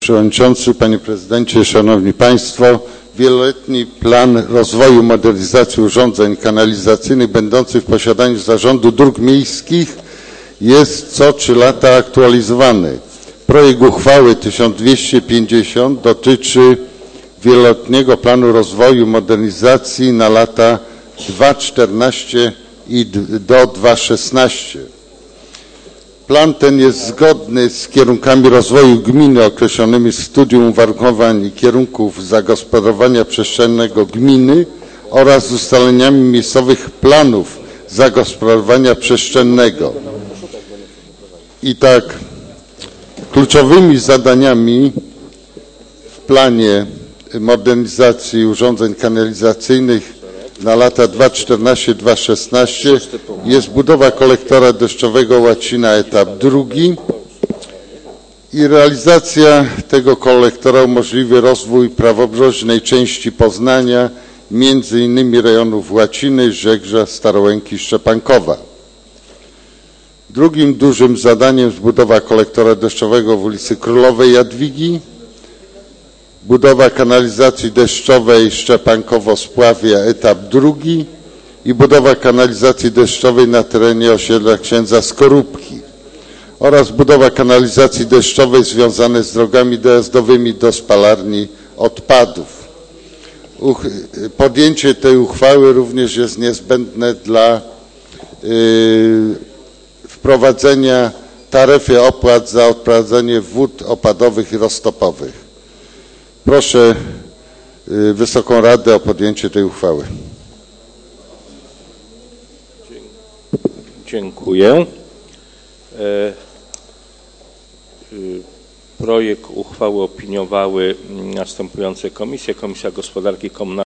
Przewodniczący, Panie Prezydencie, Szanowni Państwo! Wieloletni plan rozwoju modernizacji urządzeń kanalizacyjnych będących w posiadaniu Zarządu Dróg Miejskich jest co 3 lata aktualizowany. Projekt uchwały 1250 dotyczy wieloletniego planu rozwoju modernizacji na lata 2014 do 2016. Plan ten jest zgodny z kierunkami rozwoju gminy określonymi w studium uwarunkowań i kierunków zagospodarowania przestrzennego gminy oraz z ustaleniami miejscowych planów zagospodarowania przestrzennego. I tak, kluczowymi zadaniami w planie modernizacji urządzeń kanalizacyjnych na lata 2014-2016 jest budowa kolektora deszczowego Łacina etap 2 i realizacja tego kolektora umożliwi rozwój prawobrzeżnej części Poznania, między innymi rejonów Łaciny, Żegrza, Starołęki i Szczepankowa. Drugim dużym zadaniem jest budowa kolektora deszczowego w ulicy Królowej Jadwigi, budowa kanalizacji deszczowej Szczepankowo-Spławia etap 2 i budowa kanalizacji deszczowej na terenie osiedla Księdza Skorupki oraz budowa kanalizacji deszczowej związanej z drogami dojazdowymi do spalarni odpadów. Podjęcie tej uchwały również jest niezbędne dla wprowadzenia taryfy opłat za odprowadzanie wód opadowych i roztopowych. Proszę Wysoką Radę o podjęcie tej uchwały. Dziękuję. Projekt uchwały opiniowały następujące komisje. Komisja Gospodarki Komunalnej